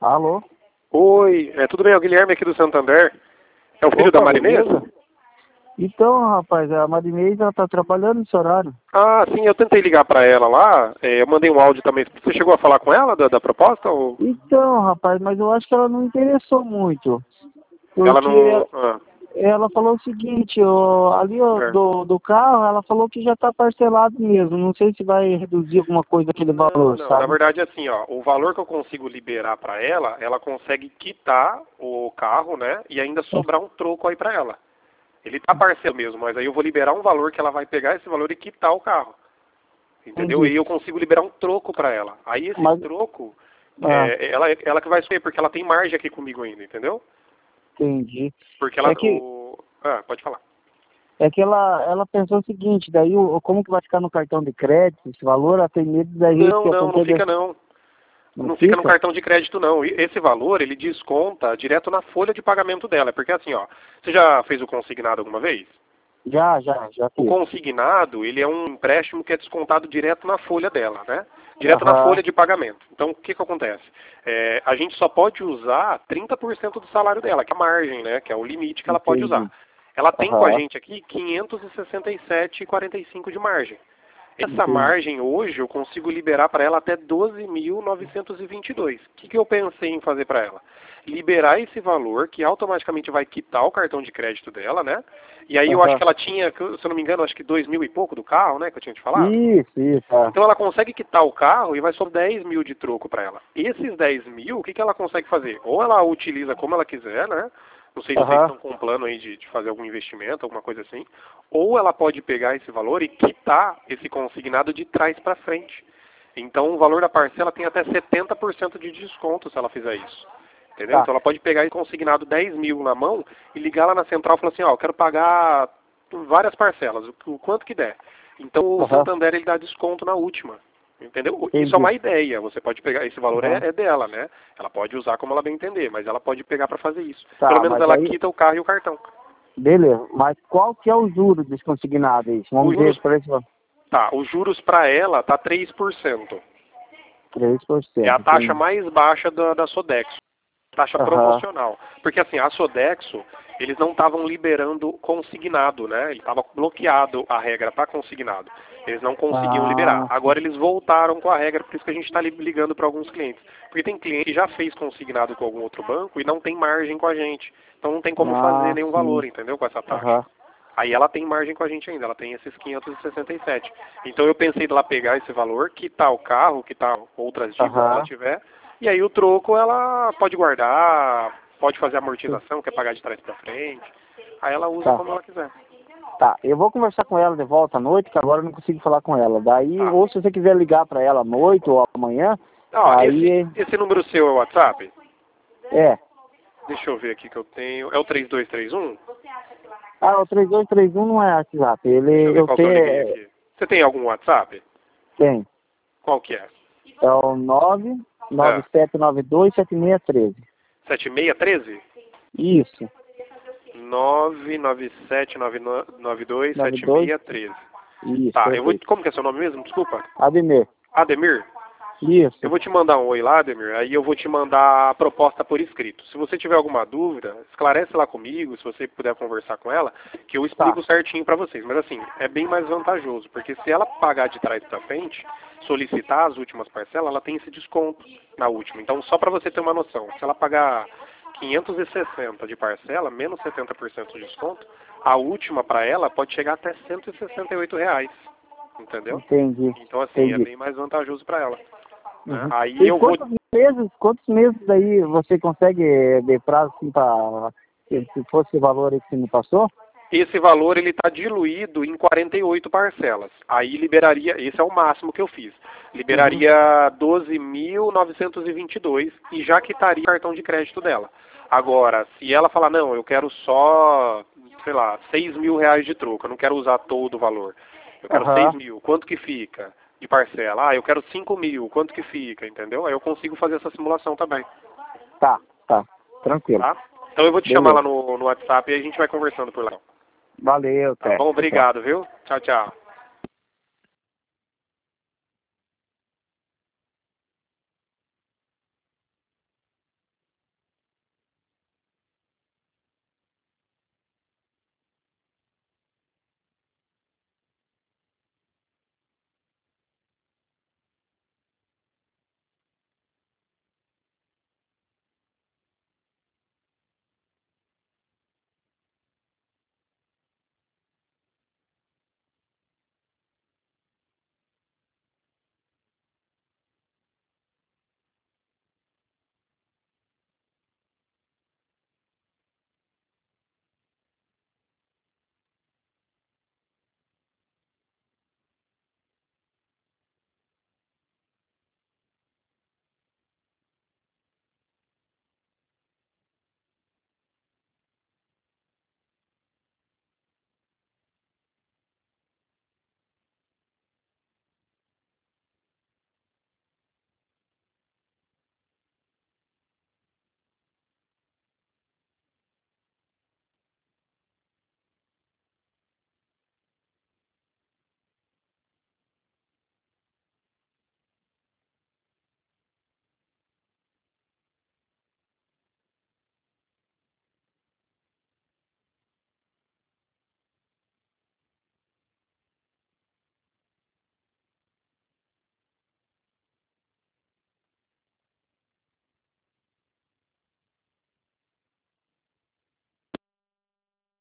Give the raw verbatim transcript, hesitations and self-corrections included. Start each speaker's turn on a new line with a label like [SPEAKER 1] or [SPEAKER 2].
[SPEAKER 1] Alô?
[SPEAKER 2] Oi, é, tudo bem? É o Guilherme aqui do Santander. É o filho
[SPEAKER 1] Opa,
[SPEAKER 2] da Marinês?
[SPEAKER 1] beleza? Então, rapaz, a Marinês, ela tá trabalhando nesse horário.
[SPEAKER 2] Ah, sim, eu tentei ligar pra ela lá. é, eu mandei um áudio também. Você chegou a falar com ela da, da proposta? Ou
[SPEAKER 1] Então, rapaz, mas eu acho que ela não interessou muito.
[SPEAKER 2] ela
[SPEAKER 1] Porque
[SPEAKER 2] não. Ah,
[SPEAKER 1] ela falou o seguinte, ó, ali ó,
[SPEAKER 2] é.
[SPEAKER 1] do, do carro, ela falou que já tá parcelado mesmo. Não sei se vai reduzir alguma coisa aquele
[SPEAKER 2] Não,
[SPEAKER 1] valor,
[SPEAKER 2] não. Na
[SPEAKER 1] sabe?
[SPEAKER 2] verdade, é assim, ó. O valor que eu consigo liberar pra ela, ela consegue quitar o carro, né? E ainda sobrar um troco aí pra ela. Ele tá parcelado mesmo, mas aí eu vou liberar um valor que ela vai pegar esse valor e quitar o carro. Entendeu?
[SPEAKER 1] Entendi.
[SPEAKER 2] E eu consigo liberar um troco pra ela. Aí esse
[SPEAKER 1] Mas,
[SPEAKER 2] troco,
[SPEAKER 1] ah,
[SPEAKER 2] é, ela, ela que vai escolher, porque ela tem margem aqui comigo ainda, entendeu?
[SPEAKER 1] entendi.
[SPEAKER 2] Porque ela.
[SPEAKER 1] É que,
[SPEAKER 2] O... Ah, pode falar.
[SPEAKER 1] é que ela, ela pensou o seguinte, daí o, como que vai ficar no cartão de crédito esse valor? Ela tem medo daí
[SPEAKER 2] Não,
[SPEAKER 1] que
[SPEAKER 2] não, não
[SPEAKER 1] aconteça.
[SPEAKER 2] fica não.
[SPEAKER 1] Não
[SPEAKER 2] Não fica no
[SPEAKER 1] fica?
[SPEAKER 2] cartão de crédito não. E esse valor, ele desconta direto na folha de pagamento dela. Porque assim, ó, você já fez o consignado alguma vez?
[SPEAKER 1] Já, já, já
[SPEAKER 2] O
[SPEAKER 1] fiz.
[SPEAKER 2] consignado, ele é um empréstimo que é descontado direto na folha dela, né? Direto na
[SPEAKER 1] Aham,
[SPEAKER 2] folha de pagamento. Então, o que que acontece? É, a gente só pode usar trinta por cento do salário dela, que é a margem, né? Que é o limite que ela pode usar.
[SPEAKER 1] entendi.
[SPEAKER 2] Ela tem com a
[SPEAKER 1] Aham,
[SPEAKER 2] gente aqui quinhentos e sessenta e sete vírgula quarenta e cinco de margem. Essa
[SPEAKER 1] entendi.
[SPEAKER 2] margem hoje eu consigo liberar para ela até doze mil novecentos e vinte e dois. O que, que eu pensei em fazer para ela? Liberar esse valor que automaticamente vai quitar o cartão de crédito dela, né? E aí eu acho
[SPEAKER 1] Aham.
[SPEAKER 2] que ela tinha, se eu não me engano, acho que dois mil e pouco do carro, né? Que eu tinha te falado.
[SPEAKER 1] Isso, isso, é.
[SPEAKER 2] Então ela consegue quitar o carro e vai sobrar dez mil de troco para ela. Esses dez mil, o que, que ela consegue fazer? Ou ela utiliza como ela quiser, né? Não sei se vocês
[SPEAKER 1] Aham,
[SPEAKER 2] estão com um plano aí de, de fazer algum investimento, alguma coisa assim. Ou ela pode pegar esse valor e quitar esse consignado de trás para frente. Então o valor da parcela tem até setenta por cento de desconto se ela fizer isso. Entendeu?
[SPEAKER 1] tá.
[SPEAKER 2] Então ela pode pegar e consignado dez mil na mão e ligar lá na central e falar assim, ó, eu quero pagar várias parcelas, o, o quanto que der. Então o
[SPEAKER 1] Aham,
[SPEAKER 2] Santander ele dá desconto na última. Entendeu? Isso é
[SPEAKER 1] entendi.
[SPEAKER 2] uma ideia. Você pode pegar, esse valor é,
[SPEAKER 1] Aham.
[SPEAKER 2] é dela, né? Ela pode usar como ela bem entender, mas ela pode pegar para fazer isso. Pelo
[SPEAKER 1] Tá,
[SPEAKER 2] menos
[SPEAKER 1] mas
[SPEAKER 2] ela
[SPEAKER 1] aí,
[SPEAKER 2] quita o carro e o cartão.
[SPEAKER 1] beleza. Mas qual que é o juro desse consignado aí?
[SPEAKER 2] Os
[SPEAKER 1] Vamos ver
[SPEAKER 2] juros,
[SPEAKER 1] por esse valor.
[SPEAKER 2] tá, os juros para ela tá três por cento.
[SPEAKER 1] três por
[SPEAKER 2] É a
[SPEAKER 1] cento,
[SPEAKER 2] taxa
[SPEAKER 1] entendi.
[SPEAKER 2] mais baixa da, da Sodexo. Taxa
[SPEAKER 1] Aham.
[SPEAKER 2] promocional. Porque assim, a Sodexo, eles não estavam liberando consignado, né? Ele estava bloqueado a regra para consignado. Eles não conseguiam liberar.
[SPEAKER 1] Ah,
[SPEAKER 2] Agora eles voltaram com a regra, por isso que a gente está ligando para alguns clientes. Porque tem cliente que já fez consignado com algum outro banco e não tem margem com a gente. Então não tem como fazer
[SPEAKER 1] ah,
[SPEAKER 2] nenhum
[SPEAKER 1] sim.
[SPEAKER 2] valor, entendeu? Com essa taxa.
[SPEAKER 1] Aham.
[SPEAKER 2] Aí ela tem margem com a gente ainda, ela tem esses quinhentos e sessenta e sete. Então eu pensei de lá pegar esse valor, quitar o carro, quitar outras dívidas que ela
[SPEAKER 1] Aham.
[SPEAKER 2] tiver, e aí o troco ela pode guardar, pode fazer amortização, quer pagar de trás para frente. Aí ela usa
[SPEAKER 1] Tá.
[SPEAKER 2] como ela quiser.
[SPEAKER 1] Tá, eu vou conversar com ela de volta à noite, que agora eu não consigo falar com ela. Daí,
[SPEAKER 2] Tá.
[SPEAKER 1] ou se você quiser ligar para ela à noite ou amanhã,
[SPEAKER 2] Ó, esse,
[SPEAKER 1] aí
[SPEAKER 2] esse número seu é o WhatsApp?
[SPEAKER 1] é.
[SPEAKER 2] Deixa eu ver aqui que eu tenho. É o três dois três um?
[SPEAKER 1] Ah, o três dois três um não é WhatsApp.
[SPEAKER 2] Deixa eu
[SPEAKER 1] Ele,
[SPEAKER 2] ver
[SPEAKER 1] eu
[SPEAKER 2] qual que
[SPEAKER 1] tenho,
[SPEAKER 2] eu liguei
[SPEAKER 1] é,
[SPEAKER 2] aqui. Você tem algum WhatsApp?
[SPEAKER 1] tem.
[SPEAKER 2] Qual que é?
[SPEAKER 1] É o nove nove
[SPEAKER 2] É.
[SPEAKER 1] sete nove dois sete seis um três.
[SPEAKER 2] sete seis um três?
[SPEAKER 1] Isso.
[SPEAKER 2] nove nove sete nove nove dois
[SPEAKER 1] nove
[SPEAKER 2] sete
[SPEAKER 1] dois
[SPEAKER 2] seis um três.
[SPEAKER 1] Isso,
[SPEAKER 2] Tá, eu vou.
[SPEAKER 1] perfeito.
[SPEAKER 2] Como que é seu nome mesmo? Desculpa.
[SPEAKER 1] Ademir.
[SPEAKER 2] Ademir? Eu
[SPEAKER 1] Isso.
[SPEAKER 2] vou te mandar um oi lá, Ademir, aí eu vou te mandar a proposta por escrito. Se você tiver alguma dúvida, esclarece lá comigo, se você puder conversar com ela, que eu
[SPEAKER 1] Tá.
[SPEAKER 2] explico certinho pra vocês. Mas assim, é bem mais vantajoso, porque se ela pagar de trás pra frente, solicitar as últimas parcelas, ela tem esse desconto na última. Então, só pra você ter uma noção, se ela pagar quinhentos e sessenta de parcela, menos setenta por cento de desconto, a última pra ela pode chegar até cento e sessenta e oito reais. Entendeu?
[SPEAKER 1] Entendi.
[SPEAKER 2] Então, assim, é
[SPEAKER 1] Entendi.
[SPEAKER 2] bem mais vantajoso pra ela. Né?
[SPEAKER 1] Uhum.
[SPEAKER 2] Aí
[SPEAKER 1] E
[SPEAKER 2] eu vou.
[SPEAKER 1] quantos meses, quantos meses aí você consegue eh, de prazo assim para se se fosse o valor aí que você me passou?
[SPEAKER 2] Esse valor ele está diluído em quarenta e oito parcelas. Aí liberaria, esse é o máximo que eu fiz.
[SPEAKER 1] Uhum.
[SPEAKER 2] Liberaria doze mil novecentos e vinte e dois e já quitaria o cartão de crédito dela. Agora, se ela falar, não, eu quero só, sei lá, seis mil reais de troco, eu não quero usar todo o valor. Eu quero seis
[SPEAKER 1] Aham.
[SPEAKER 2] mil, quanto que fica de parcela? Ah, eu quero cinco mil, quanto que fica, entendeu? Aí eu consigo fazer essa simulação também,
[SPEAKER 1] Tá, tá. Tranquilo.
[SPEAKER 2] tá? Então eu vou te chamar lá
[SPEAKER 1] Beleza.
[SPEAKER 2] no, no WhatsApp e a gente vai conversando por lá.
[SPEAKER 1] Valeu,
[SPEAKER 2] Tá
[SPEAKER 1] até.
[SPEAKER 2] bom?
[SPEAKER 1] Tchau.
[SPEAKER 2] Obrigado, viu? Tchau, tchau.